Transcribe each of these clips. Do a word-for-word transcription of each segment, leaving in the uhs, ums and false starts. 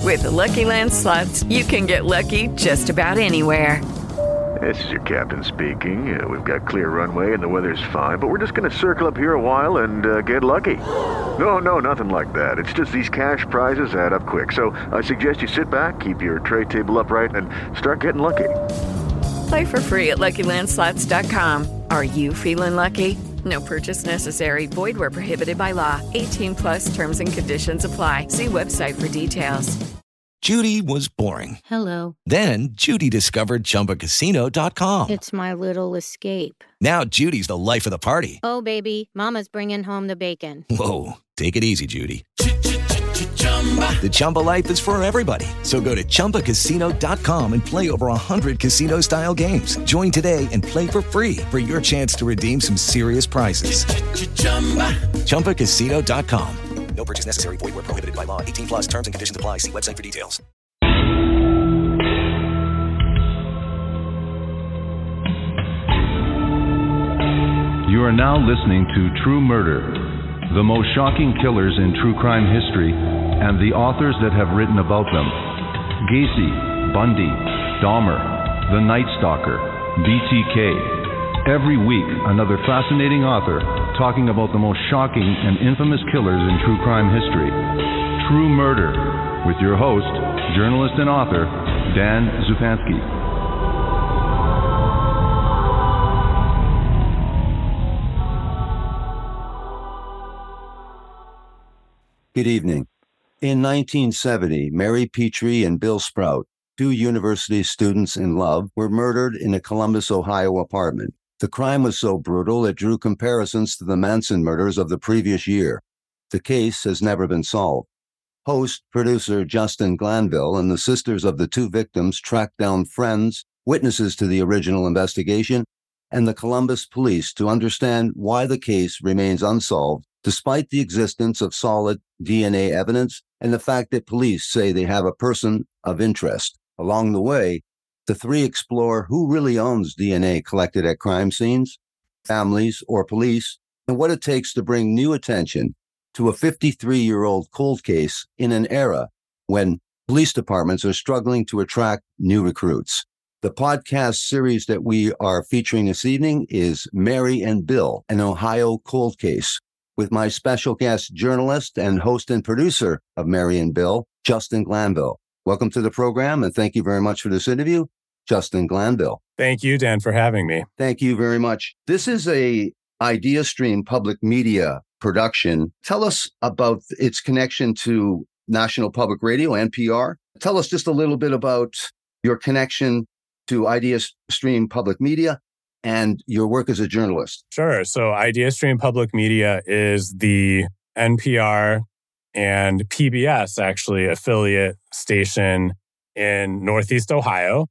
With the Lucky Land Slots, you can get lucky just about anywhere. This is your captain speaking. Uh, we've got clear runway and the weather's fine, but we're just going to circle up here a while and uh, get lucky. No, no, nothing like that. It's just these cash prizes add up quick. So I suggest you sit back, keep your tray table upright, and start getting lucky. Play for free at Lucky Land Slots dot com. Are you feeling lucky? No purchase necessary. Void where prohibited by law. eighteen plus terms and conditions apply. See website for details. Judy was boring. Hello. Then Judy discovered Chumba Casino dot com. It's my little escape. Now Judy's the life of the party. Oh, baby, mama's bringing home the bacon. Whoa, take it easy, Judy. The Chumba life is for everybody. So go to Chumba Casino dot com and play over one hundred casino-style games. Join today and play for free for your chance to redeem some serious prizes. Chumba Casino dot com. No purchase necessary. Void where prohibited by law. eighteen plus terms and conditions apply. See website for details. You are now listening to True Murder, the most shocking killers in true crime history and the authors that have written about them. Gacy, Bundy, Dahmer, The Night Stalker, B T K. Every week, another fascinating author talking about the most shocking and infamous killers in true crime history. True Murder, with your host, journalist and author, Dan Zupansky. Good evening. In nineteen seventy, Mary Petrie and Bill Sprout, two university students in love, were murdered in a Columbus, Ohio apartment. The crime was so brutal it drew comparisons to the Manson murders of the previous year. The case has never been solved. Host, producer Justin Glanville and the sisters of the two victims tracked down friends, witnesses to the original investigation, and the Columbus police to understand why the case remains unsolved, despite the existence of solid D N A evidence and the fact that police say they have a person of interest. Along the way, the three explore who really owns D N A collected at crime scenes, families, or police, and what it takes to bring new attention to a fifty-three-year-old cold case in an era when police departments are struggling to attract new recruits. The podcast series that we are featuring this evening is Mary and Bill, an Ohio cold case, with my special guest journalist and host and producer of Mary and Bill, Justin Glanville. Welcome to the program, and thank you very much for this interview, Justin Glanville. Thank you, Dan, for having me. Thank you very much. This is a IdeaStream public media production. Tell us about its connection to National Public Radio, N P R. Tell us just a little bit about your connection to IdeaStream Public Media and your work as a journalist. Sure. So IdeaStream Public Media is the N P R and P B S, actually, affiliate station in Northeast Ohio.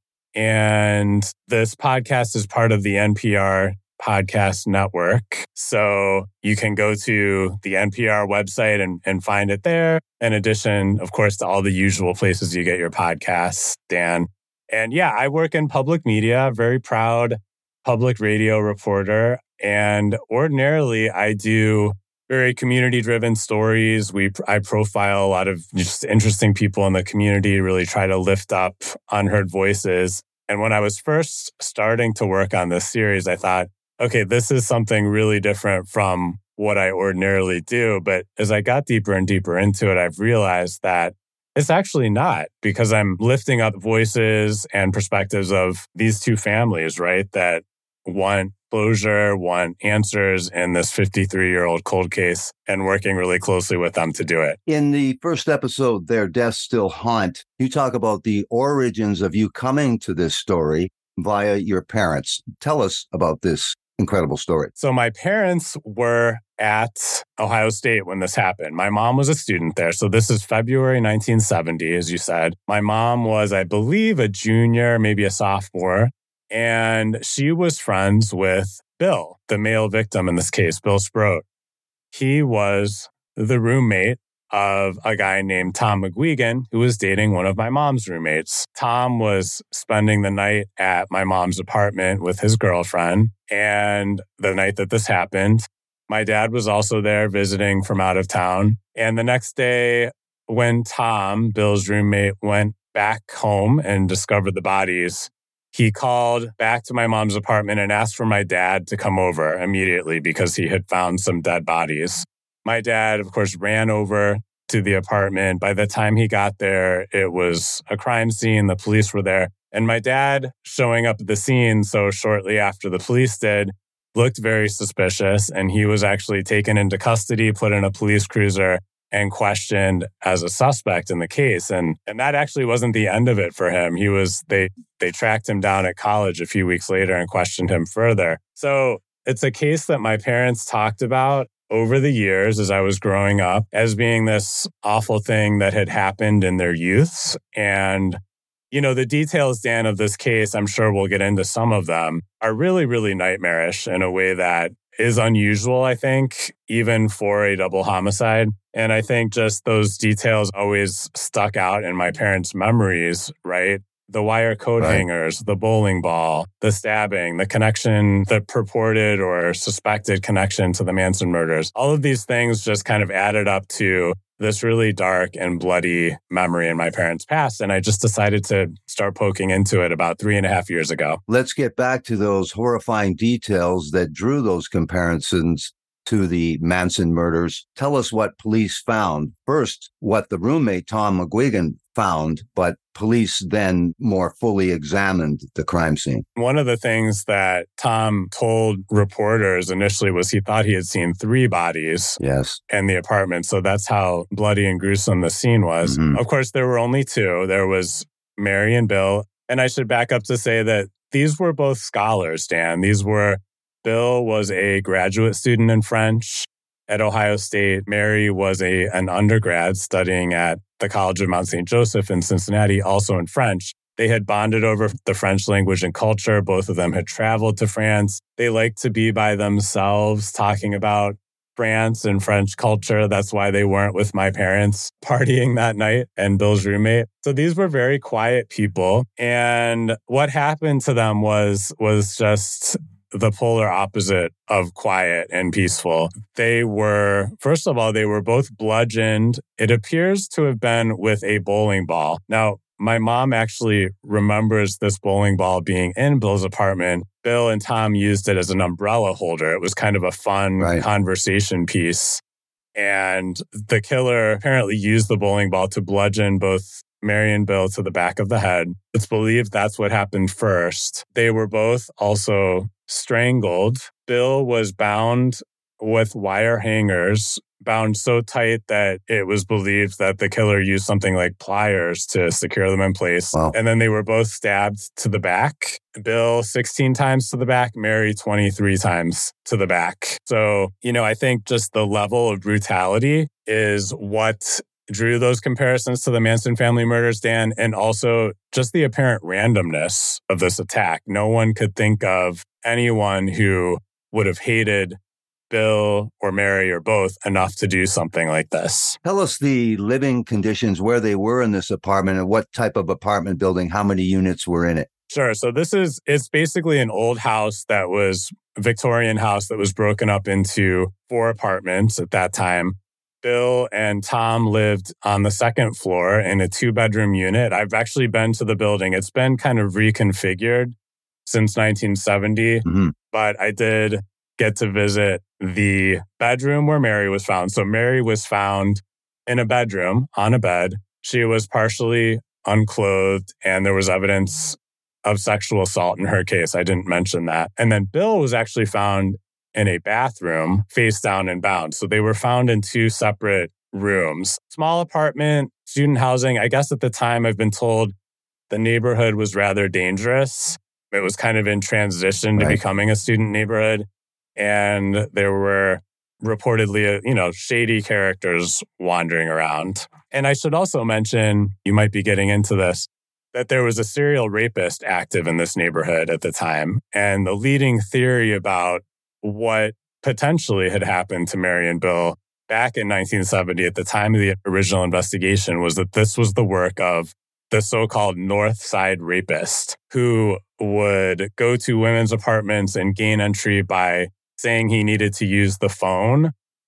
And this podcast is part of the N P R podcast network. So you can go to the N P R website and, and find it there. In addition, of course, to all the usual places you get your podcasts, Dan. And yeah, I work in public media, very proud public radio reporter. And ordinarily, I do very community-driven stories. We I profile a lot of just interesting people in the community, really try to lift up unheard voices. And when I was first starting to work on this series, I thought, okay, this is something really different from what I ordinarily do. But as I got deeper and deeper into it, I've realized that it's actually not, because I'm lifting up voices and perspectives of these two families, right, that want closure, want answers in this fifty-three-year-old cold case, and working really closely with them to do it. In the first episode, Their Deaths Still Haunt, you talk about the origins of you coming to this story via your parents. Tell us about this incredible story. So my parents were at Ohio State when this happened. My mom was a student there. So this is February nineteen seventy, as you said. My mom was, I believe, a junior, maybe a sophomore. And she was friends with Bill, the male victim in this case, Bill Sprout. He was the roommate of a guy named Tom McGuigan, who was dating one of my mom's roommates. Tom was spending the night at my mom's apartment with his girlfriend. And the night that this happened, my dad was also there visiting from out of town. And the next day, when Tom, Bill's roommate, went back home and discovered the bodies, he called back to my mom's apartment and asked for my dad to come over immediately because he had found some dead bodies. My dad, of course, ran over to the apartment. By the time he got there, it was a crime scene. The police were there. And my dad, showing up at the scene so shortly after the police did, looked very suspicious. And he was actually taken into custody, put in a police cruiser, and questioned as a suspect in the case. And and that actually wasn't the end of it for him. He was, they they tracked him down at college a few weeks later and questioned him further. So it's a case that my parents talked about over the years as I was growing up as being this awful thing that had happened in their youths. And, you know, the details, Dan, of this case, I'm sure we'll get into some of them, are really, really nightmarish in a way that is unusual, I think, even for a double homicide. And I think just those details always stuck out in my parents' memories, right? The wire coat right. hangers, the bowling ball, the stabbing, the connection, the purported or suspected connection to the Manson murders. All of these things just kind of added up to this really dark and bloody memory in my parents' past. And I just decided to start poking into it about three and a half years ago. Let's get back to those horrifying details that drew those comparisons to the Manson murders. Tell us what police found. First, what the roommate, Tom McGuigan, found, but police then more fully examined the crime scene. One of the things that Tom told reporters initially was he thought he had seen three bodies yes. in the apartment. So that's how bloody and gruesome the scene was. Mm-hmm. Of course, there were only two. There was Mary and Bill. And I should back up to say that these were both scholars, Dan. These were, Bill was a graduate student in French at Ohio State. Mary was a an undergrad studying at the College of Mount Saint Joseph in Cincinnati, also in French. They had bonded over the French language and culture. Both of them had traveled to France. They liked to be by themselves talking about France and French culture. That's why they weren't with my parents partying that night and Bill's roommate. So these were very quiet people. And what happened to them was was just the polar opposite of quiet and peaceful. They were, first of all, they were both bludgeoned. It appears to have been with a bowling ball. Now, my mom actually remembers this bowling ball being in Bill's apartment. Bill and Tom used it as an umbrella holder. It was kind of a fun right. conversation piece. And the killer apparently used the bowling ball to bludgeon both Mary and Bill to the back of the head. It's believed that's what happened first. They were both also strangled. Bill was bound with wire hangers, bound so tight that it was believed that the killer used something like pliers to secure them in place. Wow. And then they were both stabbed to the back. Bill sixteen times to the back, Mary twenty-three times to the back. So, you know, I think just the level of brutality is what drew those comparisons to the Manson family murders, Dan, and also just the apparent randomness of this attack. No one could think of anyone who would have hated Bill or Mary or both enough to do something like this. Tell us the living conditions, where they were in this apartment and what type of apartment building, how many units were in it. Sure. So this is, it's basically an old house that was a Victorian house that was broken up into four apartments at that time. Bill and Tom lived on the second floor in a two-bedroom unit. I've actually been to the building. It's been kind of reconfigured since nineteen seventy, mm-hmm. but I did get to visit the bedroom where Mary was found. So Mary was found in a bedroom on a bed. She was partially unclothed, and there was evidence of sexual assault in her case. I didn't mention that. And then Bill was actually found in a bathroom, face down and bound. So they were found in two separate rooms. Small apartment, student housing. I guess at the time, I've been told the neighborhood was rather dangerous. It was kind of in transition to right. becoming a student neighborhood. And there were reportedly, you know, shady characters wandering around. And I should also mention, you might be getting into this, that there was a serial rapist active in this neighborhood at the time. And the leading theory about what potentially had happened to Mary and Bill back in nineteen seventy at the time of the original investigation was that this was the work of the so-called North Side rapist who would go to women's apartments and gain entry by saying he needed to use the phone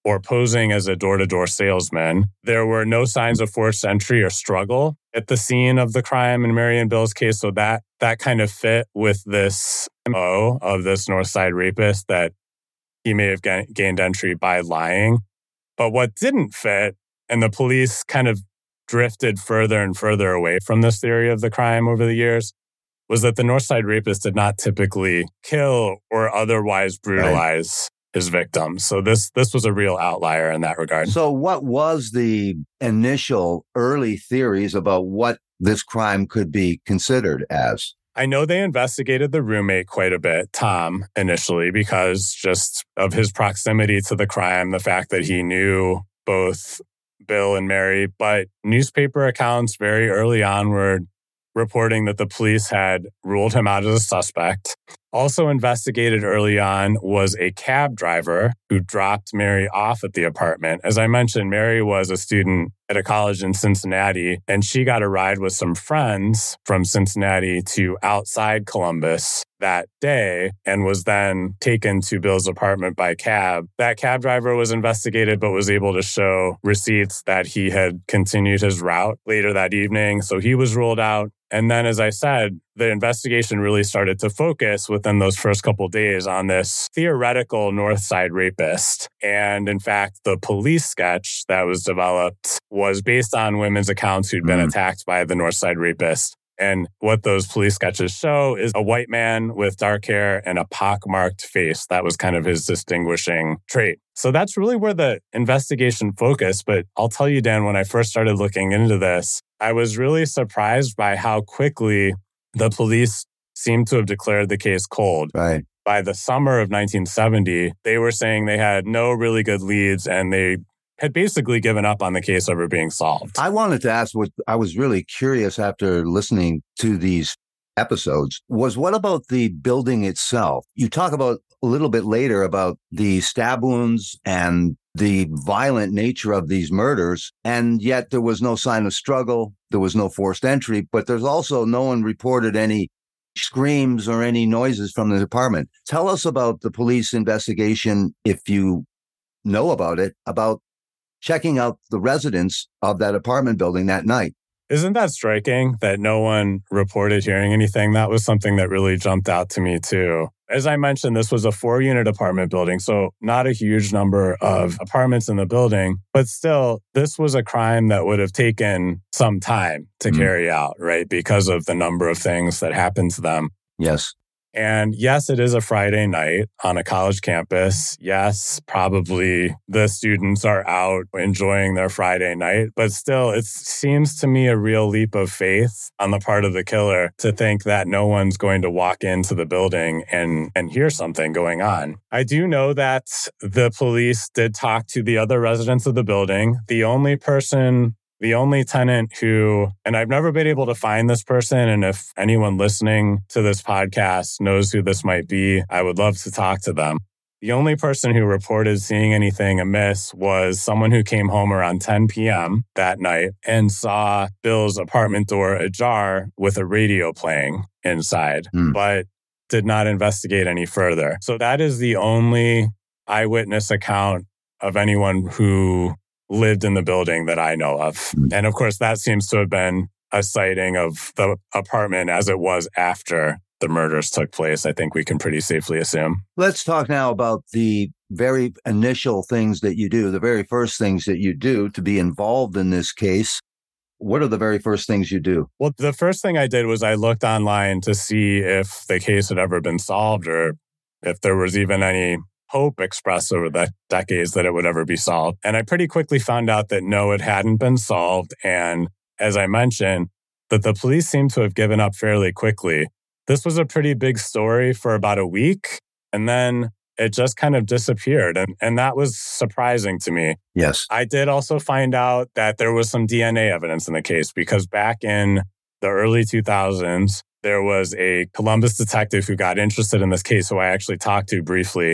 or posing as a door-to-door salesman. There were no signs of forced entry or struggle at the scene of the crime in Mary and Bill's case. So that that kind of fit with this M O of this Northside rapist, that he may have ga- gained entry by lying. But what didn't fit, and the police kind of drifted further and further away from this theory of the crime over the years, was that the Northside rapist did not typically kill or otherwise brutalize right. his victims. So this this was a real outlier in that regard. So what was the initial early theories about what this crime could be considered as? I know they investigated the roommate quite a bit, Tom, initially, because just of his proximity to the crime, the fact that he knew both Bill and Mary. But newspaper accounts very early on were reporting that the police had ruled him out as a suspect. Also investigated early on was a cab driver who dropped Mary off at the apartment. As I mentioned, Mary was a student at a college in Cincinnati, and she got a ride with some friends from Cincinnati to outside Columbus that day and was then taken to Bill's apartment by cab. That cab driver was investigated, but was able to show receipts that he had continued his route later that evening. So he was ruled out. And then, as I said, the investigation really started to focus within those first couple of days on this theoretical Northside rapist. And in fact, the police sketch that was developed was based on women's accounts who'd been mm. attacked by the Northside rapist. And what those police sketches show is a white man with dark hair and a pockmarked face. That was kind of his distinguishing trait. So that's really where the investigation focused. But I'll tell you, Dan, when I first started looking into this, I was really surprised by how quickly the police seemed to have declared the case cold. Right. By the summer of nineteen seventy, they were saying they had no really good leads and they had basically given up on the case ever being solved. I wanted to ask what I was really curious after listening to these episodes was what about the building itself? You talk about a little bit later about the stab wounds and the violent nature of these murders, and yet there was no sign of struggle. There was no forced entry, but there's also no one reported any screams or any noises from the apartment. Tell us about the police investigation, if you know about it, about checking out the residents of that apartment building that night. Isn't that striking that no one reported hearing anything? That was something that really jumped out to me too. As I mentioned, this was a four-unit apartment building, so not a huge number of apartments in the building, but still, this was a crime that would have taken some time to mm. carry out, right? Because of the number of things that happened to them. Yes. And yes, it is a Friday night on a college campus. Yes, probably the students are out enjoying their Friday night, but still, it seems to me a real leap of faith on the part of the killer to think that no one's going to walk into the building and, and hear something going on. I do know that the police did talk to the other residents of the building. The only person The only tenant who, and I've never been able to find this person, and if anyone listening to this podcast knows who this might be, I would love to talk to them. The only person who reported seeing anything amiss was someone who came home around ten p.m. that night and saw Bill's apartment door ajar with a radio playing inside, mm. but did not investigate any further. So that is the only eyewitness account of anyone who lived in the building that I know of. And of course, that seems to have been a sighting of the apartment as it was after the murders took place. I think we can pretty safely assume. Let's talk now about the very initial things that you do, the very first things that you do to be involved in this case. What are the very first things you do? Well, the first thing I did was I looked online to see if the case had ever been solved or if there was even any hope expressed over the decades that it would ever be solved. And I pretty quickly found out that no, it hadn't been solved. And as I mentioned, that the police seemed to have given up fairly quickly. This was a pretty big story for about a week, and then it just kind of disappeared. And, and that was surprising to me. Yes. I did also find out that there was some D N A evidence in the case because back in the early two thousands, there was a Columbus detective who got interested in this case who I actually talked to briefly.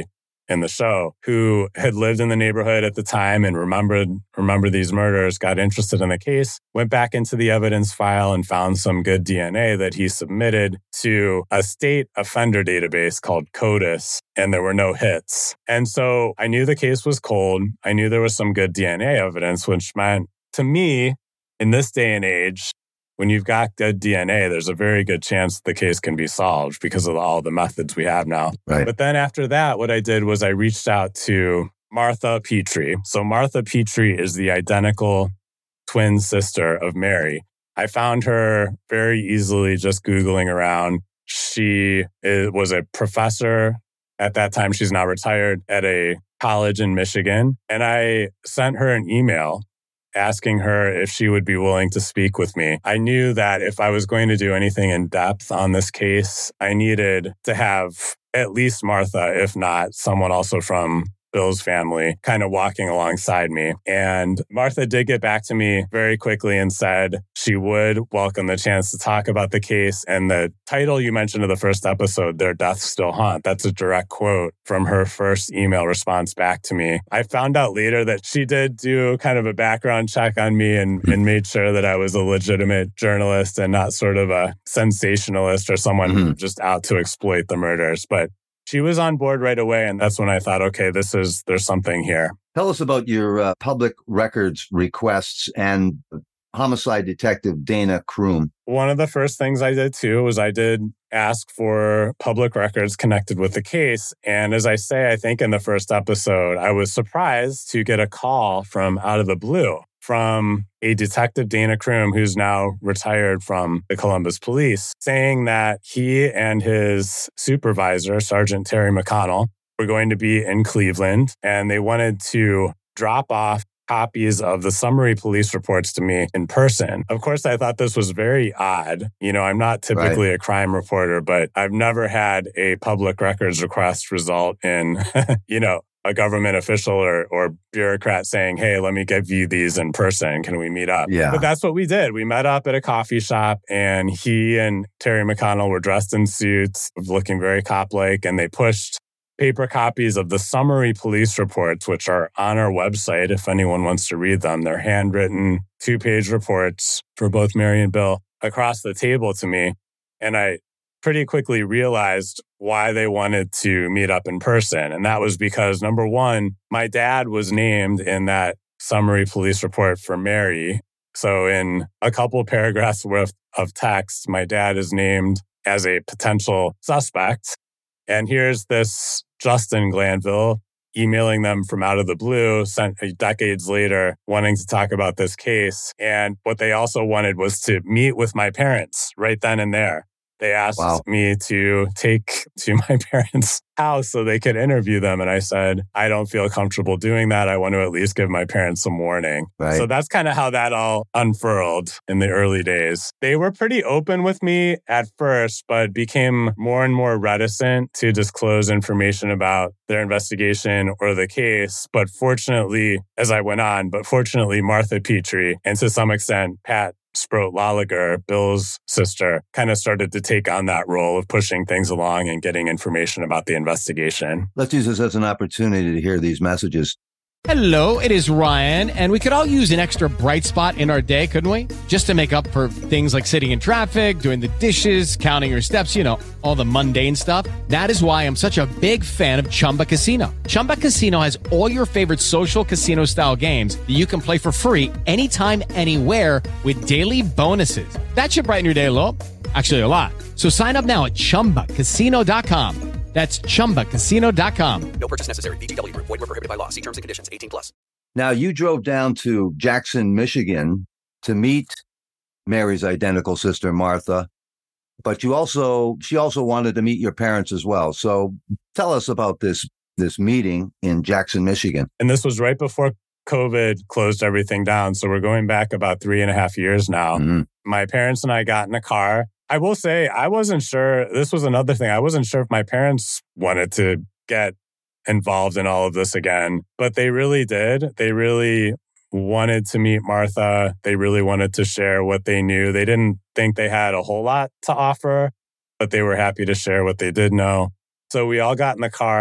in the show, who had lived in the neighborhood at the time and remembered remembered these murders, got interested in the case, went back into the evidence file and found some good D N A that he submitted to a state offender database called CODIS, and there were no hits. And so I knew the case was cold. I knew there was some good D N A evidence, which meant, to me, in this day and age, when you've got good D N A, there's a very good chance the case can be solved because of all the methods we have now. Right. But then after that, what I did was I reached out to Martha Petrie. So Martha Petrie is the identical twin sister of Mary. I found her very easily just Googling around. She is, was a professor at that time. She's now retired at a college in Michigan. And I sent her an email asking her if she would be willing to speak with me. I knew that if I was going to do anything in depth on this case, I needed to have at least Martha, if not someone also from Bill's family, kind of walking alongside me. And Martha did get back to me very quickly and said she would welcome the chance to talk about the case. And the title you mentioned of the first episode, Their Deaths Still Haunt, that's a direct quote from her first email response back to me. I found out later that she did do kind of a background check on me and, and made sure that I was a legitimate journalist and not sort of a sensationalist or someone mm-hmm. just out to exploit the murders. But she was on board right away, and that's when I thought, okay, this is, there's something here. Tell us about your uh, public records requests and homicide detective Dana Kroom. One of the first things I did, too, was I did ask for public records connected with the case. And as I say, I think in the first episode, I was surprised to get a call from out of the blue from a detective, Dana Kroom, who's now retired from the Columbus Police, saying that he and his supervisor, Sergeant Terry McConnell, were going to be in Cleveland, and they wanted to drop off copies of the summary police reports to me in person. Of course, I thought this was very odd. You know, I'm not typically right. a crime reporter, but I've never had a public records request result in, you know, a government official or, or bureaucrat saying, hey, let me give you these in person. Can we meet up? Yeah. But that's what we did. We met up at a coffee shop, and he and Terry McConnell were dressed in suits, looking very cop-like, and they pushed paper copies of the summary police reports, which are on our website if anyone wants to read them. They're handwritten two-page reports for both Mary and Bill across the table to me. And I pretty quickly realized why they wanted to meet up in person. And that was because, number one, my dad was named in that summary police report for Mary. So in a couple paragraphs worth of text, my dad is named as a potential suspect. And here's this Justin Glanville emailing them from out of the blue, sent decades later, wanting to talk about this case. And what they also wanted was to meet with my parents right then and there. They asked wow. me to take to my parents' house so they could interview them. And I said, I don't feel comfortable doing that. I want to at least give my parents some warning. Right. So that's kind of how that all unfurled in the early days. They were pretty open with me at first, but became more and more reticent to disclose information about their investigation or the case. But fortunately, as I went on, but fortunately, Martha Petrie, and to some extent, Pat Sproat-Laliger, Bill's sister, kind of started to take on that role of pushing things along and getting information about the investigation. Let's use this as an opportunity to hear these messages. Hello, it is Ryan, and we could all use an extra bright spot in our day, couldn't we? Just to make up for things like sitting in traffic, doing the dishes, counting your steps, you know, all the mundane stuff. That is why I'm such a big fan of Chumba Casino. Chumba Casino has all your favorite social casino-style games that you can play for free anytime, anywhere with daily bonuses. That should brighten your day a little. Actually, a lot. So sign up now at chumba casino dot com. That's chumba casino dot com. No purchase necessary. V G W Group. Void where prohibited by law. See terms and conditions. eighteen plus. Now, you drove down to Jackson, Michigan to meet Mary's identical sister, Martha, but you also she also wanted to meet your parents as well. So tell us about this this meeting in Jackson, Michigan. And this was right before COVID closed everything down. So we're going back about three and a half years now. Mm-hmm. My parents and I got in a car. I will say, I wasn't sure, this was another thing, I wasn't sure if my parents wanted to get involved in all of this again, but they really did. They really wanted to meet Martha. They really wanted to share what they knew. They didn't think they had a whole lot to offer, but they were happy to share what they did know. So we all got in the car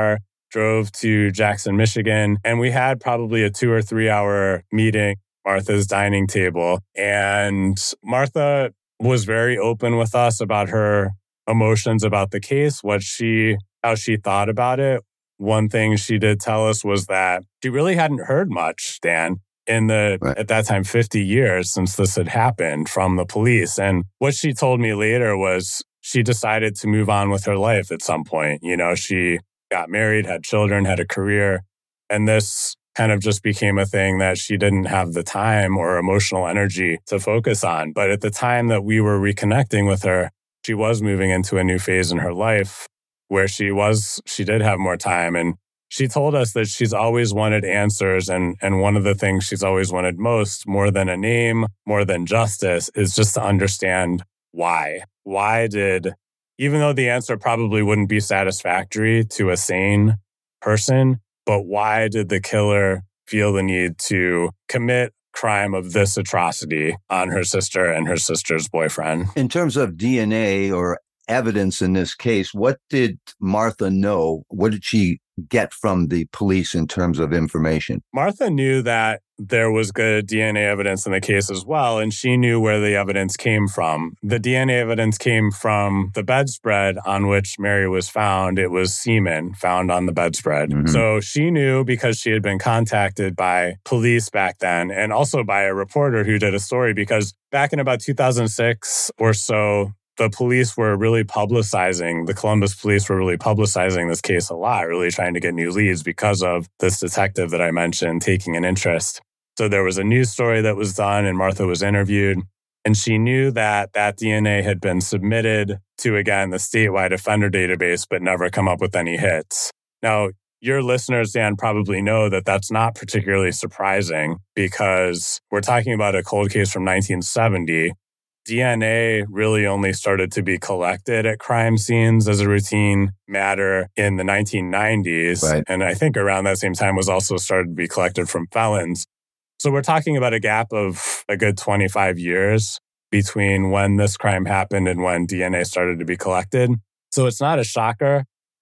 drove to Jackson, Michigan, and we had probably a two or three hour meeting at Martha's dining table. And Martha was very open with us about her emotions about the case, what she, how she thought about it. One thing she did tell us was that she really hadn't heard much, Dan, in the, right. at that time, fifty years since this had happened from the police. And what she told me later was she decided to move on with her life at some point. You know, she got married, had children, had a career, and this kind of just became a thing that she didn't have the time or emotional energy to focus on. But at the time that we were reconnecting with her, she was moving into a new phase in her life where she was, she did have more time. And she told us that she's always wanted answers. And, and one of the things she's always wanted most, more than a name, more than justice, is just to understand why. Why did, even though the answer probably wouldn't be satisfactory to a sane person, but why did the killer feel the need to commit crime of this atrocity on her sister and her sister's boyfriend? In terms of D N A or evidence in this case, what did Martha know? What did she get from the police in terms of information? Martha knew that there was good D N A evidence in the case as well, and she knew where the evidence came from. The D N A evidence came from the bedspread on which Mary was found. It was semen found on the bedspread. Mm-hmm. So she knew because she had been contacted by police back then, and also by a reporter who did a story, because back in about two thousand six or so, the police were really publicizing, the Columbus police were really publicizing this case a lot, really trying to get new leads because of this detective that I mentioned taking an interest. So there was a news story that was done and Martha was interviewed, and she knew that that D N A had been submitted to, again, the statewide offender database, but never come up with any hits. Now, your listeners, Dan, probably know that that's not particularly surprising because we're talking about a cold case from nineteen seventy. D N A really only started to be collected at crime scenes as a routine matter in the nineteen nineties. Right. And I think around that same time was also started to be collected from felons. So we're talking about a gap of a good twenty-five years between when this crime happened and when D N A started to be collected. So it's not a shocker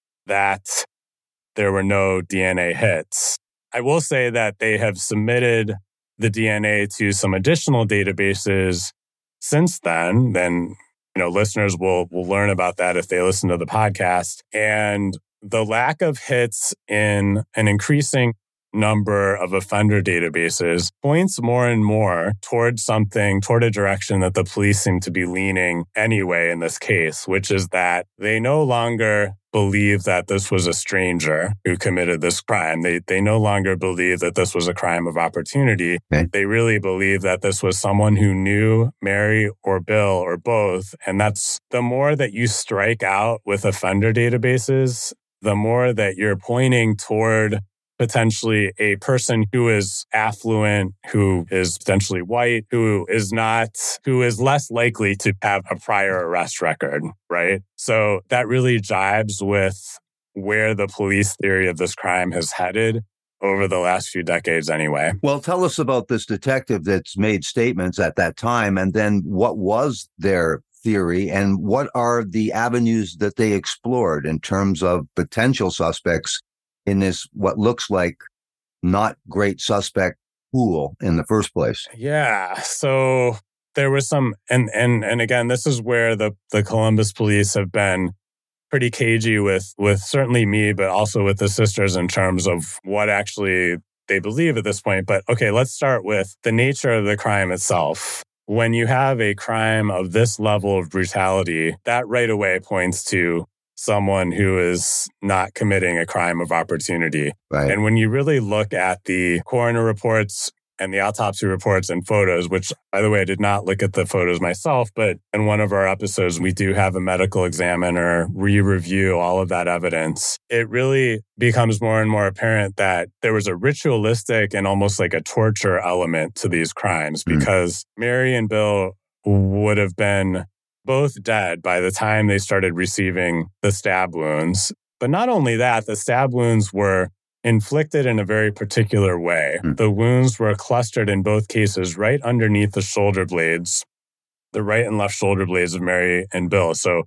that there were no D N A hits. I will say that they have submitted the D N A to some additional databases since then. Then, you know, listeners will will learn about that if they listen to the podcast. And the lack of hits in an increasing number of offender databases points more and more toward something, toward a direction that the police seem to be leaning anyway in this case, which is that they no longer believe that this was a stranger who committed this crime. They they no longer believe that this was a crime of opportunity. Okay. They really believe that this was someone who knew Mary or Bill or both. And that's the more that you strike out with offender databases, the more that you're pointing toward potentially a person who is affluent, who is potentially white, who is not, who is less likely to have a prior arrest record, right? So that really jibes with where the police theory of this crime has headed over the last few decades anyway. Well, tell us about this detective that's made statements at that time, and then what was their theory and what are the avenues that they explored in terms of potential suspects in this, what looks like not great suspect pool in the first place. Yeah. So there was some, and and and again, this is where the, the Columbus police have been pretty cagey with, with certainly me, but also with the sisters in terms of what actually they believe at this point. But okay, let's start with the nature of the crime itself. When you have a crime of this level of brutality, that right away points to someone who is not committing a crime of opportunity. Right. And when you really look at the coroner reports and the autopsy reports and photos, which, by the way, I did not look at the photos myself, but in one of our episodes, we do have a medical examiner re-review all of that evidence. It really becomes more and more apparent that there was a ritualistic and almost like a torture element to these crimes mm. because Mary and Bill would have been both dead by the time they started receiving the stab wounds. But not only that, the stab wounds were inflicted in a very particular way. Mm. The wounds were clustered in both cases right underneath the shoulder blades, the right and left shoulder blades of Mary and Bill. So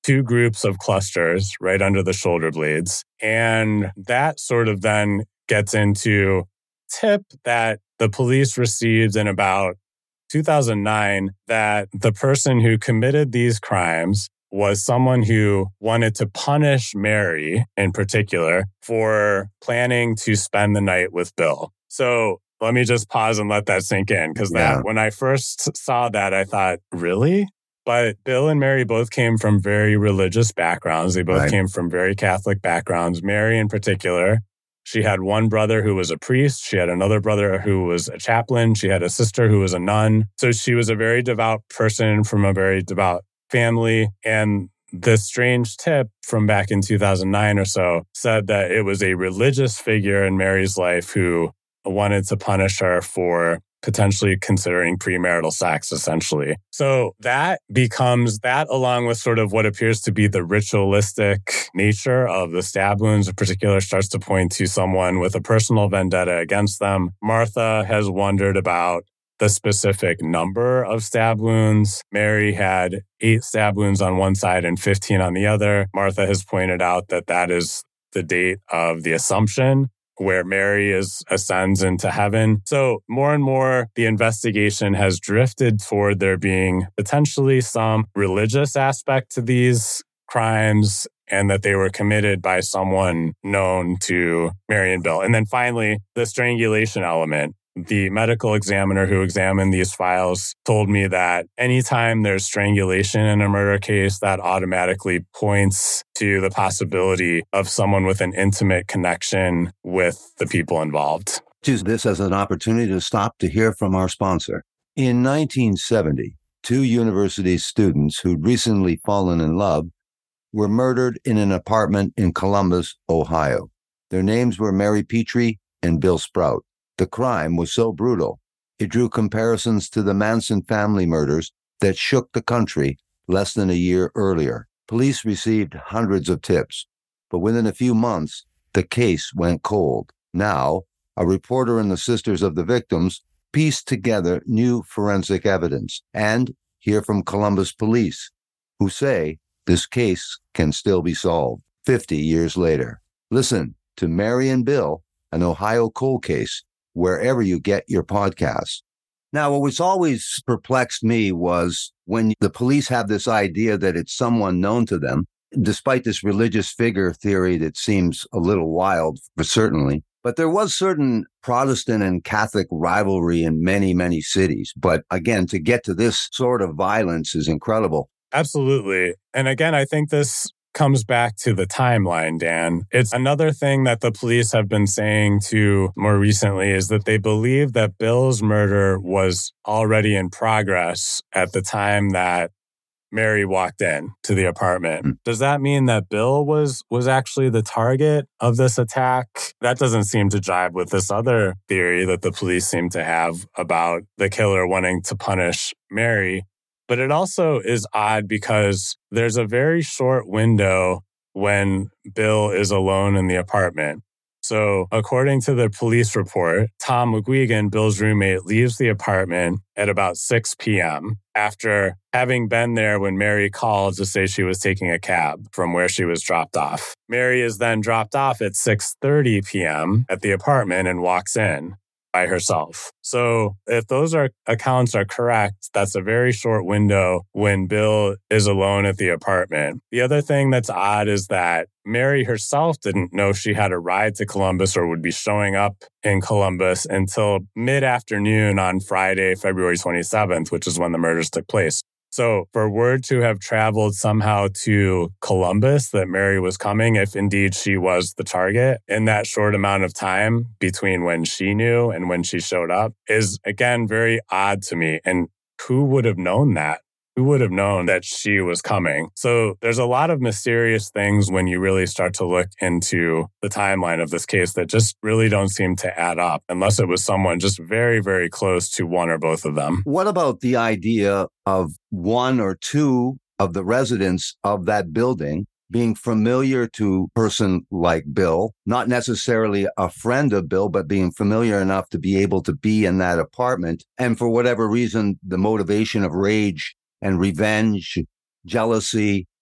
two groups of clusters right under the shoulder blades. And that sort of then gets into tip that the police received in about two thousand nine that the person who committed these crimes was someone who wanted to punish Mary in particular for planning to spend the night with Bill. So let me just pause and let that sink in, because Yeah. that when I first saw that, I thought, really? But Bill and Mary both came from very religious backgrounds. They both Right. came from very Catholic backgrounds. Mary in particular, she had one brother who was a priest. She had another brother who was a chaplain. She had a sister who was a nun. So she was a very devout person from a very devout family. And the strange tip from back in two thousand nine or so said that it was a religious figure in Mary's life who wanted to punish her for potentially considering premarital sex, essentially. So that becomes that, along with sort of what appears to be the ritualistic nature of the stab wounds in particular, starts to point to someone with a personal vendetta against them. Martha has wondered about the specific number of stab wounds. Mary had eight stab wounds on one side and fifteen on the other. Martha has pointed out that that is the date of the Assumption, where Mary is ascends into heaven. So more and more, the investigation has drifted toward there being potentially some religious aspect to these crimes, and that they were committed by someone known to Mary and Bill. And then finally, the strangulation element. The medical examiner who examined these files told me that anytime there's strangulation in a murder case, that automatically points to the possibility of someone with an intimate connection with the people involved. Use this as an opportunity to stop to hear from our sponsor. In nineteen seventy, two university students who'd recently fallen in love were murdered in an apartment in Columbus, Ohio. Their names were Mary Petrie and Bill Sprout. The crime was so brutal, it drew comparisons to the Manson family murders that shook the country less than a year earlier. Police received hundreds of tips, but within a few months, the case went cold. Now, a reporter and the sisters of the victims pieced together new forensic evidence and hear from Columbus police, who say this case can still be solved fifty years later. Listen to Mary and Bill, an Ohio cold case, wherever you get your podcasts. Now, what was always perplexed me was when the police have this idea that it's someone known to them, despite this religious figure theory that seems a little wild, but certainly. But there was certain Protestant and Catholic rivalry in many, many cities. But again, to get to this sort of violence is incredible. Absolutely. And again, I think this comes back to the timeline, Dan. It's another thing that the police have been saying to more recently is that they believe that Bill's murder was already in progress at the time that Mary walked in to the apartment. Mm. Does that mean that Bill was was actually the target of this attack? That doesn't seem to jibe with this other theory that the police seem to have about the killer wanting to punish Mary. But it also is odd because there's a very short window when Bill is alone in the apartment. So according to the police report, Tom McGuigan, Bill's roommate, leaves the apartment at about six p.m. after having been there when Mary called to say she was taking a cab from where she was dropped off. Mary is then dropped off at six thirty p.m. at the apartment and walks in by herself. So if those are accounts are correct, that's a very short window when Bill is alone at the apartment. The other thing that's odd is that Mary herself didn't know she had a ride to Columbus or would be showing up in Columbus until mid-afternoon on Friday, February twenty-seventh, which is when the murders took place. So for word to have traveled somehow to Columbus that Mary was coming, if indeed she was the target, in that short amount of time between when she knew and when she showed up is, again, very odd to me. And who would have known that? Who would have known that she was coming? So there's a lot of mysterious things when you really start to look into the timeline of this case that just really don't seem to add up unless it was someone just very, very close to one or both of them. What about the idea of one or two of the residents of that building being familiar to a person like Bill, not necessarily a friend of Bill, but being familiar enough to be able to be in that apartment, and for whatever reason, the motivation of rage and revenge, jealousy,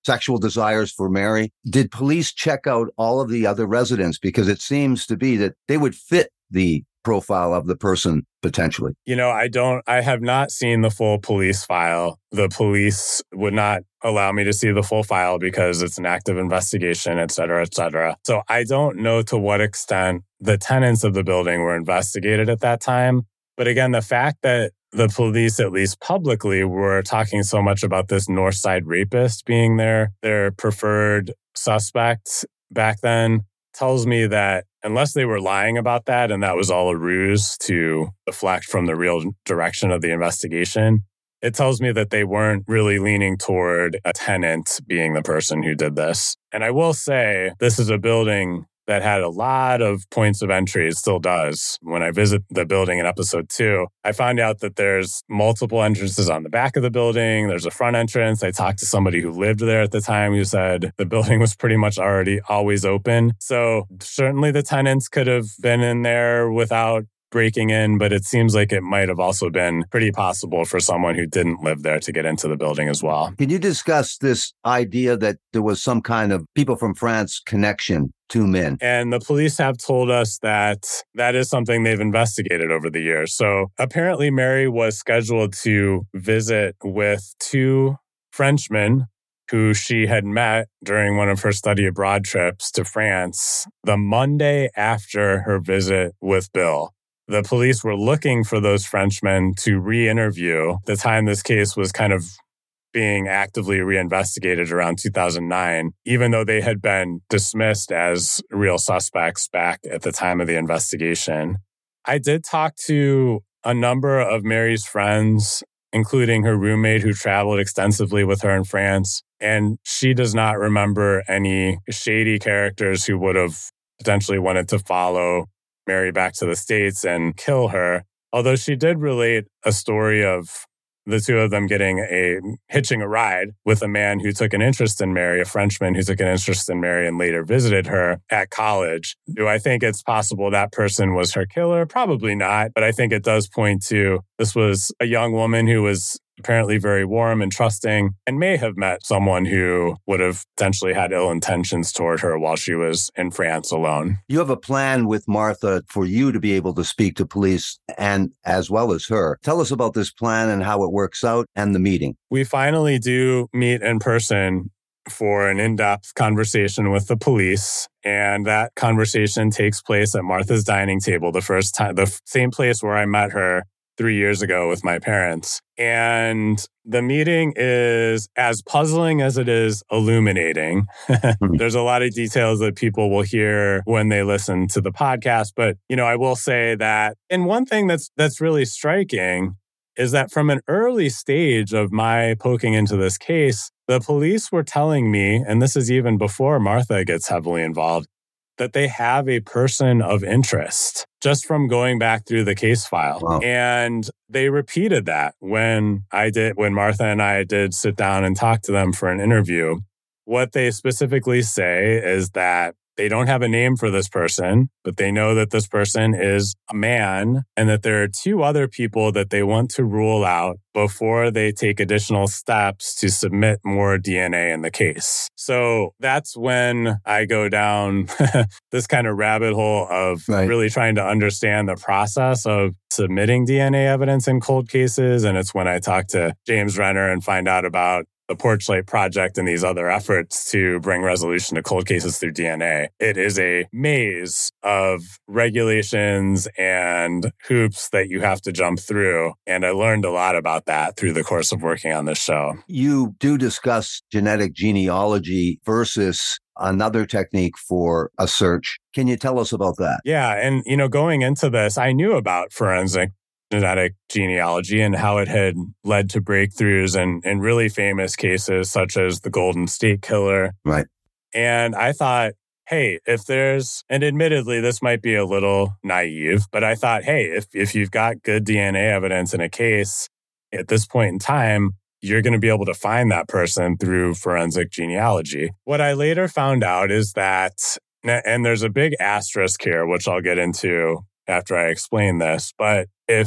sexual desires for Mary. Did police check out all of the other residents? Because it seems to be that they would fit the profile of the person potentially. You know, I don't, I have not seen the full police file. The police would not allow me to see the full file because it's an active investigation, et cetera, et cetera. So I don't know to what extent the tenants of the building were investigated at that time. But again, the fact that the police, at least publicly, were talking so much about this North Side rapist being their, their preferred suspect back then tells me that unless they were lying about that and that was all a ruse to deflect from the real direction of the investigation, it tells me that they weren't really leaning toward a tenant being the person who did this. And I will say, this is a building that had a lot of points of entry. It still does. When I visit the building in episode two, I found out that there's multiple entrances on the back of the building. There's a front entrance. I talked to somebody who lived there at the time who said the building was pretty much already always open. So certainly the tenants could have been in there without breaking in, but it seems like it might have also been pretty possible for someone who didn't live there to get into the building as well. Can you discuss this idea that there was some kind of people from France connection to men? And the police have told us that that is something they've investigated over the years. So apparently Mary was scheduled to visit with two Frenchmen who she had met during one of her study abroad trips to France the Monday after her visit with Bill. The police were looking for those Frenchmen to re-interview. The time this case was kind of being actively reinvestigated around two thousand nine, even though they had been dismissed as real suspects back at the time of the investigation. I did talk to a number of Mary's friends, including her roommate who traveled extensively with her in France, and she does not remember any shady characters who would have potentially wanted to follow Mary back to the States and kill her. Although she did relate a story of the two of them getting a hitching a ride with a man who took an interest in Mary, a Frenchman who took an interest in Mary and later visited her at college. Do I think it's possible that person was her killer? Probably not. But I think it does point to this was a young woman who was apparently very warm and trusting and may have met someone who would have potentially had ill intentions toward her while she was in France alone. You have a plan with Martha for you to be able to speak to police and as well as her. Tell us about this plan and how it works out and the meeting. We finally do meet in person for an in-depth conversation with the police. And that conversation takes place at Martha's dining table, the first time, the same place where I met her three years ago with my parents. And the meeting is as puzzling as it is illuminating. There's a lot of details that people will hear when they listen to the podcast. But, you know, I will say that, and one thing that's that's really striking is that from an early stage of my poking into this case, the police were telling me, and this is even before Martha gets heavily involved, that they have a person of interest just from going back through the case file. Wow. And they repeated that when I did, when Martha and I did sit down and talk to them for an interview. What they specifically say is that they don't have a name for this person, but they know that this person is a man and that there are two other people that they want to rule out before they take additional steps to submit more D N A in the case. So that's when I go down this kind of rabbit hole of right. really trying to understand the process of submitting D N A evidence in cold cases. And it's when I talk to James Renner and find out about the Porchlight Project and these other efforts to bring resolution to cold cases through D N A. It is a maze of regulations and hoops that you have to jump through. And I learned a lot about that through the course of working on this show. You do discuss genetic genealogy versus another technique for a search. Can you tell us about that? Yeah. And, you know, going into this, I knew about forensic genetic genealogy and how it had led to breakthroughs in, in really famous cases such as the Golden State Killer. Right. And I thought, hey, if there's, and admittedly, this might be a little naive, but I thought, hey, if, if you've got good D N A evidence in a case at this point in time, you're going to be able to find that person through forensic genealogy. What I later found out is that, and there's a big asterisk here, which I'll get into after I explain this, but if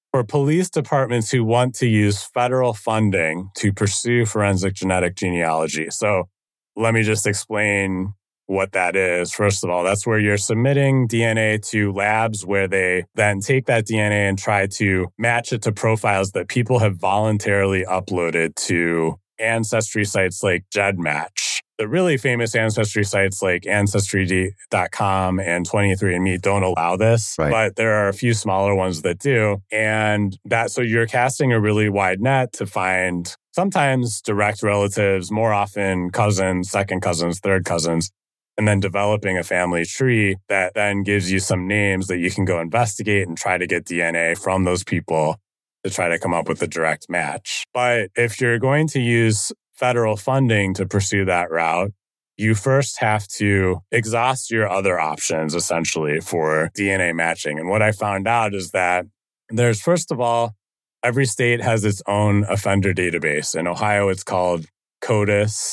for police departments who want to use federal funding to pursue forensic genetic genealogy. So let me just explain what that is. First of all, that's where you're submitting D N A to labs where they then take that D N A and try to match it to profiles that people have voluntarily uploaded to ancestry sites like GEDmatch. The really famous ancestry sites like Ancestry dot com and twenty-three and me don't allow this, right. But there are a few smaller ones that do. And that, so you're casting a really wide net to find sometimes direct relatives, more often cousins, second cousins, third cousins, and then developing a family tree that then gives you some names that you can go investigate and try to get D N A from those people to try to come up with a direct match. But if you're going to use federal funding to pursue that route, you first have to exhaust your other options, essentially, for D N A matching. And what I found out is that there's, first of all, every state has its own offender database. In Ohio, it's called CODIS.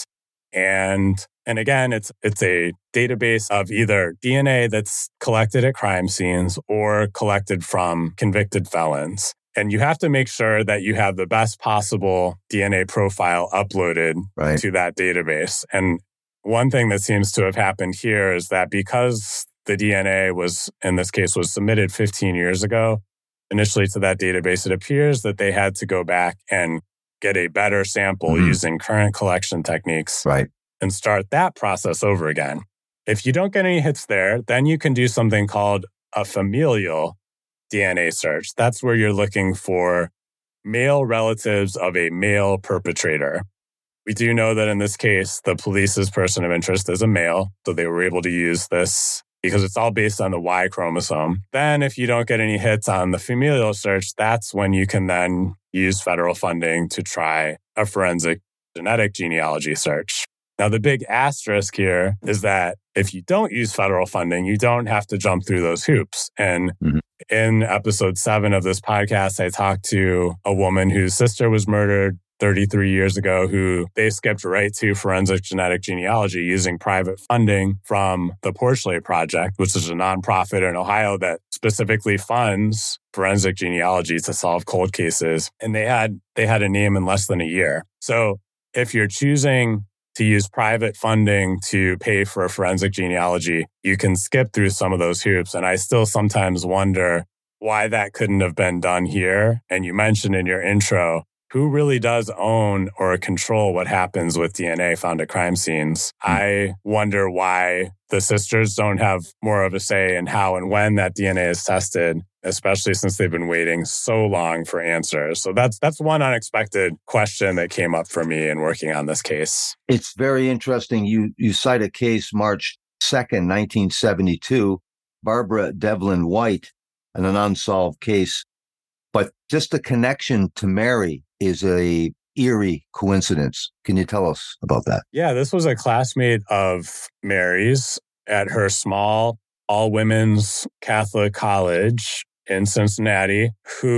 And and again, it's it's a database of either D N A that's collected at crime scenes or collected from convicted felons. And you have to make sure that you have the best possible D N A profile uploaded right. to that database. And one thing that seems to have happened here is that because the D N A was, in this case, was submitted fifteen years ago, initially to that database, it appears that they had to go back and get a better sample mm-hmm. using current collection techniques right. and start that process over again. If you don't get any hits there, then you can do something called a familial D N A search. That's where you're looking for male relatives of a male perpetrator. We do know that in this case, the police's person of interest is a male, so they were able to use this because it's all based on the Y chromosome. Then if you don't get any hits on the familial search, that's when you can then use federal funding to try a forensic genetic genealogy search. Now, the big asterisk here is that if you don't use federal funding, you don't have to jump through those hoops. And mm-hmm. in episode seven of this podcast, I talked to a woman whose sister was murdered thirty-three years ago, who they skipped right to forensic genetic genealogy using private funding from the Porchlight Project, which is a nonprofit in Ohio that specifically funds forensic genealogy to solve cold cases. And they had they had a name in less than a year. So if you're choosing to use private funding to pay for a forensic genealogy, you can skip through some of those hoops. And I still sometimes wonder why that couldn't have been done here. And you mentioned in your intro, who really does own or control what happens with D N A found at crime scenes? I wonder why the sisters don't have more of a say in how and when that D N A is tested, especially since they've been waiting so long for answers. So that's that's one unexpected question that came up for me in working on this case. It's very interesting. You you cite a case March second, nineteen seventy-two, Barbara Devlin White, and an unsolved case. But just the connection to Mary is a eerie coincidence. Can you tell us about that? Yeah, this was a classmate of Mary's at her small all-women's Catholic college in Cincinnati,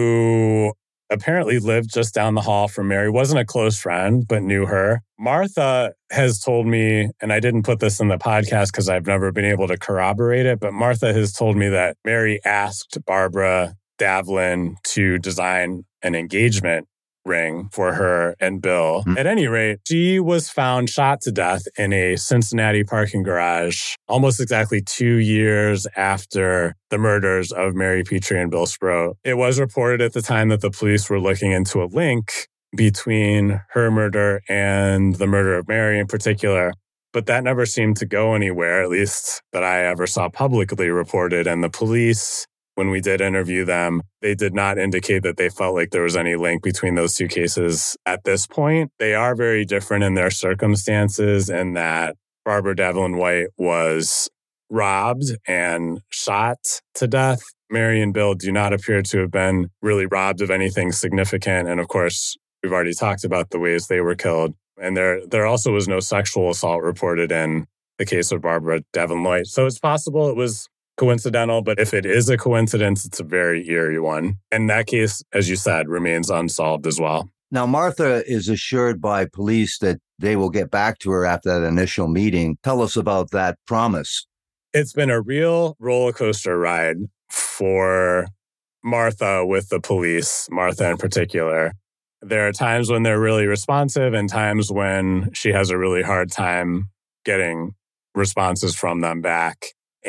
who apparently lived just down the hall from Mary. Wasn't a close friend, but knew her. Martha has told me, and I didn't put this in the podcast because I've never been able to corroborate it, but Martha has told me that Mary asked Barbara Devlin to design an engagement ring for her and Bill. Mm-hmm. At any rate, she was found shot to death in a Cincinnati parking garage almost exactly two years after the murders of Mary Petrie and Bill Sproat. It was reported at the time that the police were looking into a link between her murder and the murder of Mary in particular, but that never seemed to go anywhere, at least that I ever saw publicly reported. And the police, when we did interview them, they did not indicate that they felt like there was any link between those two cases at this point. They are very different in their circumstances, in that Barbara Devlin White was robbed and shot to death. Mary and Bill do not appear to have been really robbed of anything significant. And of course, we've already talked about the ways they were killed. And there, there also was no sexual assault reported in the case of Barbara Devlin White. So it's possible it was coincidental, but if it is a coincidence, it's a very eerie one. And that case, as you said, remains unsolved as well. Now, Martha is assured by police that they will get back to her after that initial meeting. Tell us about that promise. It's been a real roller coaster ride for Martha with the police, Martha in particular. There are times when they're really responsive and times when she has a really hard time getting responses from them back.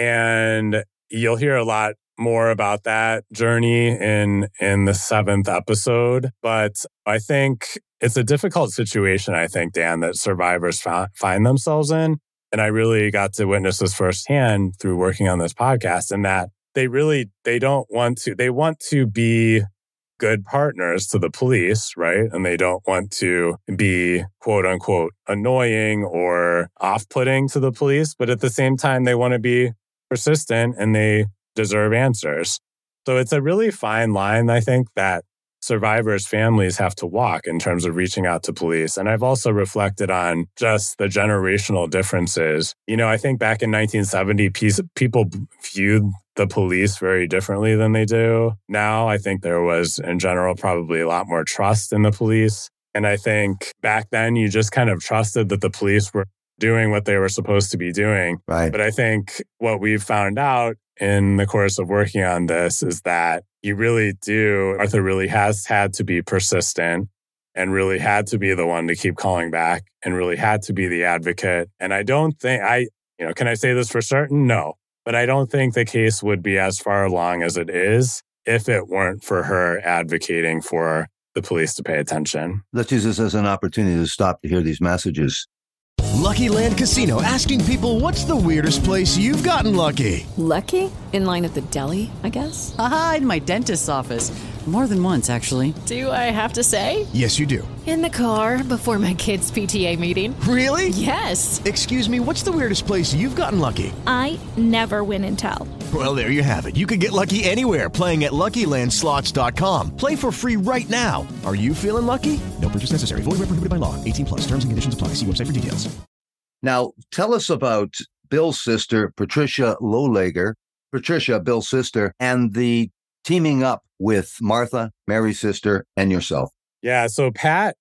And you'll hear a lot more about that journey in, in the seventh episode. But I think it's a difficult situation, I think, Dan, that survivors fa- find themselves in. And I really got to witness this firsthand through working on this podcast, in that they really, they don't want to, they want to be good partners to the police, right? And they don't want to be quote unquote annoying or off-putting to the police. But at the same time, they want to be persistent and they deserve answers. So it's a really fine line, I think, that survivors' families have to walk in terms of reaching out to police. And I've also reflected on just the generational differences. You know, I think back in nineteen seventy, people viewed the police very differently than they do now. I think there was, in general, probably a lot more trust in the police. And I think back then, you just kind of trusted that the police were doing what they were supposed to be doing. Right. But I think what we've found out in the course of working on this is that you really do, Martha really has had to be persistent and really had to be the one to keep calling back and really had to be the advocate. And I don't think, I, you know, can I say this for certain? No. But I don't think the case would be as far along as it is if it weren't for her advocating for the police to pay attention. Let's use this as an opportunity to stop to hear these messages. Lucky Land Casino, asking people, what's the weirdest place you've gotten lucky? Lucky? In line at the deli, I guess? Aha, in my dentist's office. More than once, actually. Do I have to say? Yes, you do. In the car before my kids' P T A meeting. Really? Yes. Excuse me, what's the weirdest place you've gotten lucky? I never win and tell. Well, there you have it. You can get lucky anywhere, playing at Lucky Land Slots dot com. Play for free right now. Are you feeling lucky? No purchase necessary. Void where prohibited by law. eighteen plus. Terms and conditions apply. See website for details. Now, tell us about Bill's sister, Patricia Lowlager, Patricia, Bill's sister, and the teaming up with Martha, Mary's sister, and yourself. Yeah, so Pat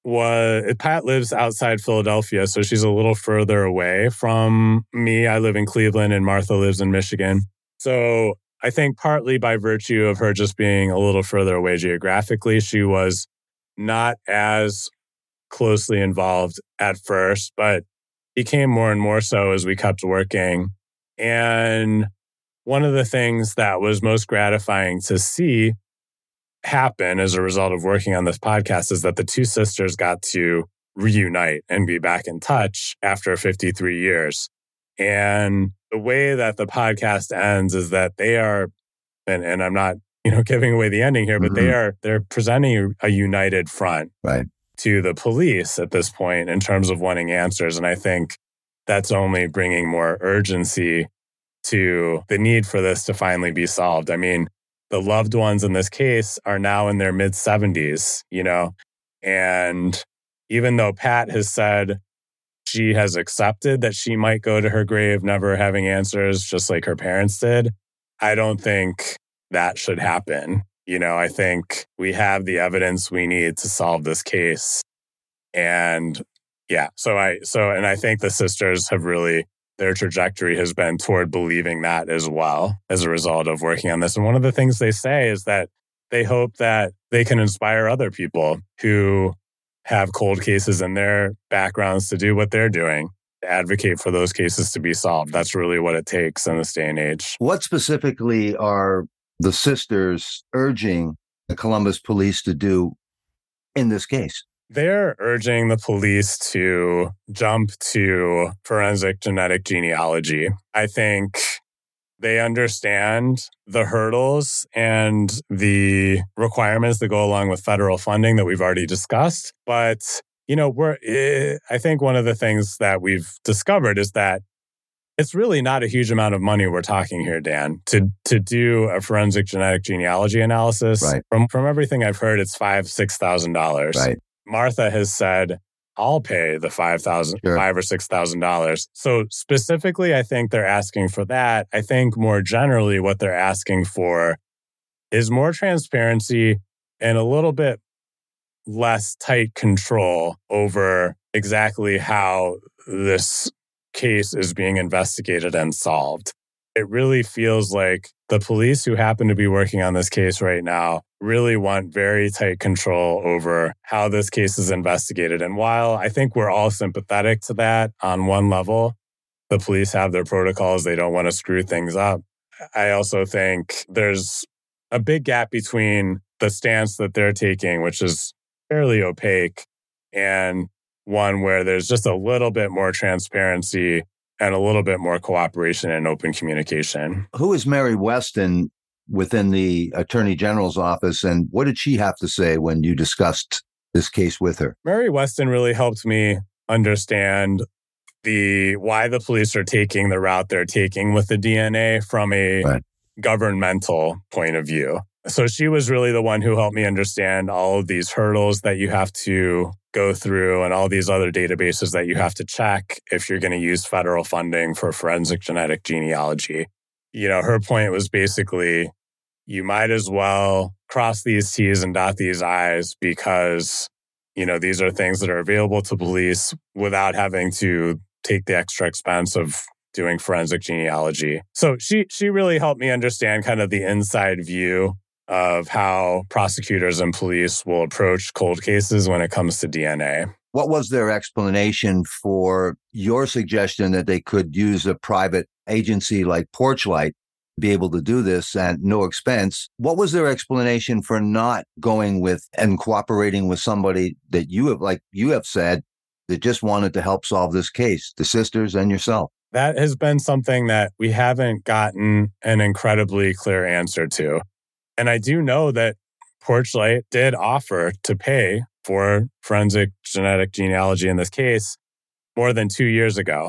was Pat lives outside Philadelphia, so she's a little further away from me. I live in Cleveland and Martha lives in Michigan. So I think partly by virtue of her just being a little further away geographically, she was not as closely involved at first, but became more and more so as we kept working. And one of the things that was most gratifying to see happen as a result of working on this podcast is that the two sisters got to reunite and be back in touch after fifty-three years. And the way that the podcast ends is that they are, and, and I'm not, you know, giving away the ending here, but mm-hmm. they are, they're presenting a united front right. to the police at this point in terms of wanting answers. And I think that's only bringing more urgency to the need for this to finally be solved. I mean, the loved ones in this case are now in their mid seventies, you know, and even though Pat has said she has accepted that she might go to her grave never having answers, just like her parents did, I don't think that should happen. You know, I think we have the evidence we need to solve this case. And yeah, so I, so, and I think the sisters have really, their trajectory has been toward believing that as well as a result of working on this. And one of the things they say is that they hope that they can inspire other people who have cold cases in their backgrounds to do what they're doing, to advocate for those cases to be solved. That's really what it takes in this day and age. What specifically are the sisters urging the Columbus police to do in this case? They're urging the police to jump to forensic genetic genealogy. I think they understand the hurdles and the requirements that go along with federal funding that we've already discussed. But, you know, we're, I think one of the things that we've discovered is that it's really not a huge amount of money we're talking here, Dan, to to do a forensic genetic genealogy analysis. Right. From from everything I've heard, it's five, six thousand dollars. Right. Martha has said, I'll pay the five thousand, sure. five or six thousand dollars. So specifically, I think they're asking for that. I think more generally, what they're asking for is more transparency and a little bit less tight control over exactly how this case is being investigated and solved. it really feels like the police who happen to be working on this case right now really want very tight control over how this case is investigated. And while I think we're all sympathetic to that on one level, the police have their protocols, they don't want to screw things up. I also think there's a big gap between the stance that they're taking, which is fairly opaque, and one where there's just a little bit more transparency and a little bit more cooperation and open communication. Who is Mary Weston within the Attorney General's office, and what did she have to say when you discussed this case with her? Mary Weston really helped me understand the why the police are taking the route they're taking with the D N A from a right. governmental point of view. So she was really the one who helped me understand all of these hurdles that you have to go through and all these other databases that you have to check if you're going to use federal funding for forensic genetic genealogy. You know, her point was basically, you might as well cross these T's and dot these I's because, you know, these are things that are available to police without having to take the extra expense of doing forensic genealogy. So she she really helped me understand kind of the inside view of how prosecutors and police will approach cold cases when it comes to D N A. What was their explanation for your suggestion that they could use a private agency like Porchlight to be able to do this at no expense? What was their explanation for not going with and cooperating with somebody that you have, like you have said, that just wanted to help solve this case, the sisters and yourself? That has been something that we haven't gotten an incredibly clear answer to. And I do know that Porchlight did offer to pay for forensic genetic genealogy in this case more than two years ago.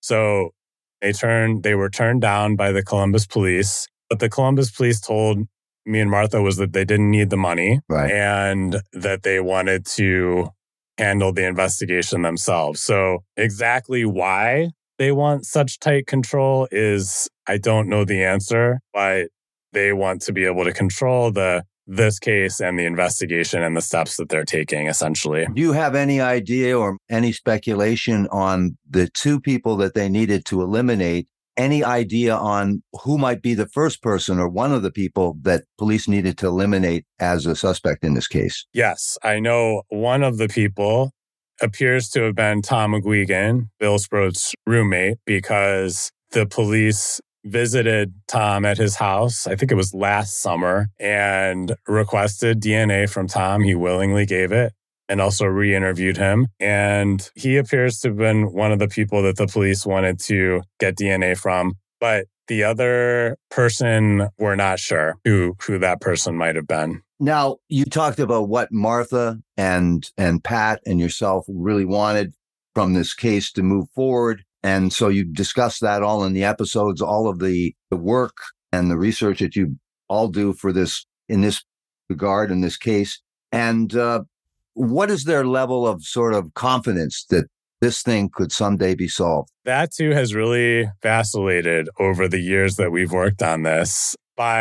So they turned, they were turned down by the Columbus police. But the Columbus police told me and Martha was that they didn't need the money right. and that they wanted to handle the investigation themselves. So exactly why they want such tight control is, I don't know the answer, but they want to be able to control the this case and the investigation and the steps that they're taking, essentially. Do you have any idea or any speculation on the two people that they needed to eliminate? Any idea on who might be the first person or one of the people that police needed to eliminate as a suspect in this case? Yes, I know one of the people appears to have been Tom McGuigan, Bill Sproat's roommate, because the police visited Tom at his house, I think it was last summer, and requested D N A from Tom. He willingly gave it and also re-interviewed him. And he appears to have been one of the people that the police wanted to get D N A from. But the other person, we're not sure who, who that person might have been. Now, you talked about what Martha and and Pat and yourself really wanted from this case to move forward. And so you discussed that all in the episodes, all of the, the work and the research that you all do for this, in this regard, in this case. And uh, what is their level of sort of confidence that this thing could someday be solved? That too has really vacillated over the years that we've worked on this.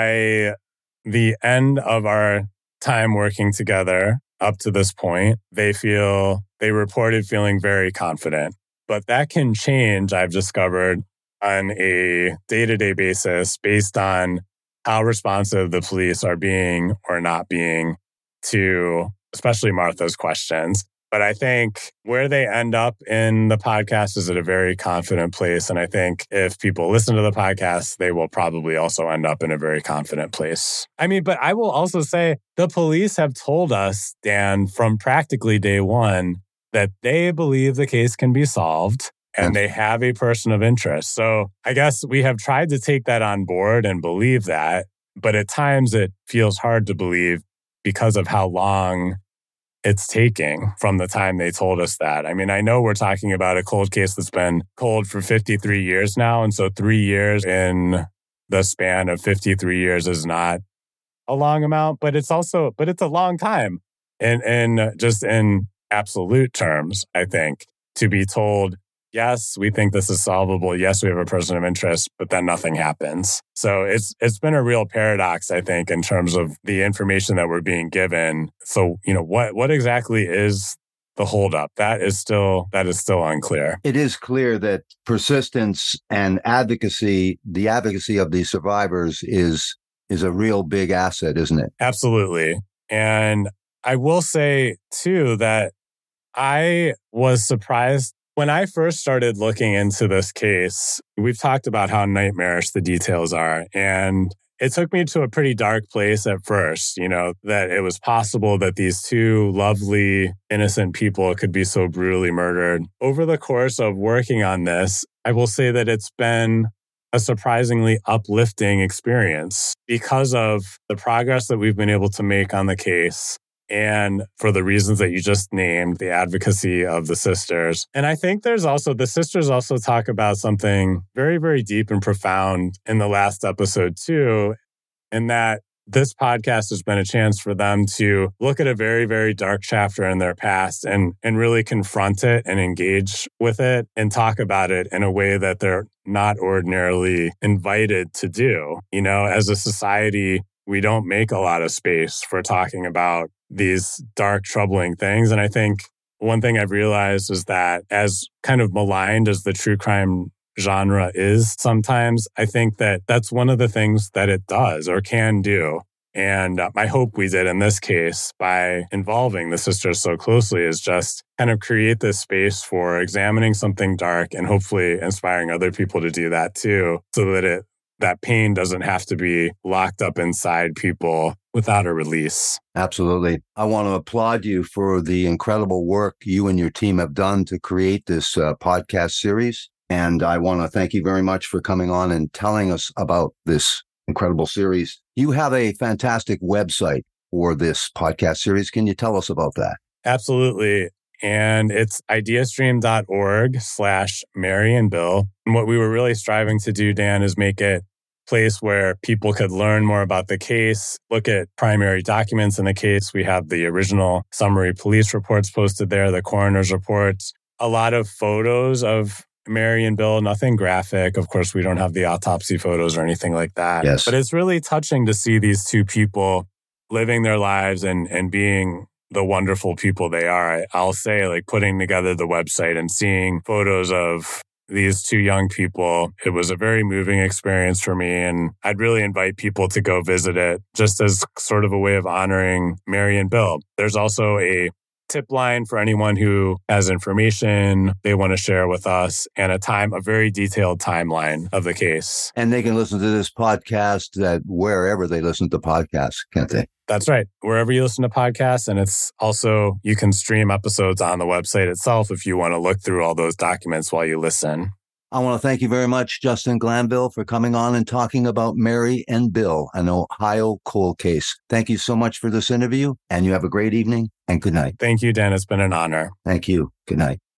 By the end of our time working together up to this point, they feel, they reported feeling very confident. But that can change, I've discovered, on a day-to-day basis based on how responsive the police are being or not being to, especially Martha's questions. But I think where they end up in the podcast is at a very confident place. And I think if people listen to the podcast, they will probably also end up in a very confident place. I mean, but I will also say the police have told us, Dan, from practically day one, that they believe the case can be solved and they have a person of interest. So I guess we have tried to take that on board and believe that, but at times it feels hard to believe because of how long it's taking from the time they told us that. I mean, I know we're talking about a cold case that's been cold for fifty-three years now. And so three years in the span of fifty-three years is not a long amount, but it's also, but it's a long time. And, and just in absolute terms, I think, to be told, yes, we think this is solvable. Yes, we have a person of interest, but then nothing happens. So it's it's been a real paradox, I think, in terms of the information that we're being given. So, you know, what what exactly is the holdup. That is still that is still unclear. It is clear that persistence and advocacy, the advocacy of the survivors is is a real big asset, isn't it? Absolutely. And I will say, too, that I was surprised when I first started looking into this case. We've talked about how nightmarish the details are. And it took me to a pretty dark place at first, you know, that it was possible that these two lovely, innocent people could be so brutally murdered. Over the course of working on this, I will say that it's been a surprisingly uplifting experience because of the progress that we've been able to make on the case. And for the reasons that you just named, the advocacy of the sisters. And I think there's also, the sisters also talk about something very, very deep and profound in the last episode too, in that this podcast has been a chance for them to look at a very, very dark chapter in their past and, and really confront it and engage with it and talk about it in a way that they're not ordinarily invited to do. You know, as a society, we don't make a lot of space for talking about these dark, troubling things. And I think one thing I've realized is that as kind of maligned as the true crime genre is sometimes, I think that that's one of the things that it does or can do. And uh, I hope we did in this case by involving the sisters so closely is just kind of create this space for examining something dark and hopefully inspiring other people to do that too, so that it that pain doesn't have to be locked up inside people without a release. Absolutely. I want to applaud you for the incredible work you and your team have done to create this uh, podcast series. And I want to thank you very much for coming on and telling us about this incredible series. You have a fantastic website for this podcast series. Can you tell us about that? Absolutely. And it's ideastream.org slash Mary and Bill. And what we were really striving to do, Dan, is make it a place where people could learn more about the case, look at primary documents in the case. We have the original summary police reports posted there, the coroner's reports, a lot of photos of Mary and Bill, nothing graphic. Of course, we don't have the autopsy photos or anything like that. Yes. But it's really touching to see these two people living their lives and, and being the wonderful people they are. I'll say, like, putting together the website and seeing photos of these two young people, it was a very moving experience for me. And I'd really invite people to go visit it just as sort of a way of honoring Mary and Bill. There's also a tip line for anyone who has information they want to share with us and a time, a very detailed timeline of the case. And they can listen to this podcast that wherever they listen to podcasts, can't they? That's right. Wherever you listen to podcasts. And it's also, you can stream episodes on the website itself if you want to look through all those documents while you listen. I want to thank you very much, Justin Glanville, for coming on and talking about Mary and Bill, an Ohio cold case. Thank you so much for this interview, and you have a great evening and good night. Thank you, Dan. It's been an honor. Thank you. Good night.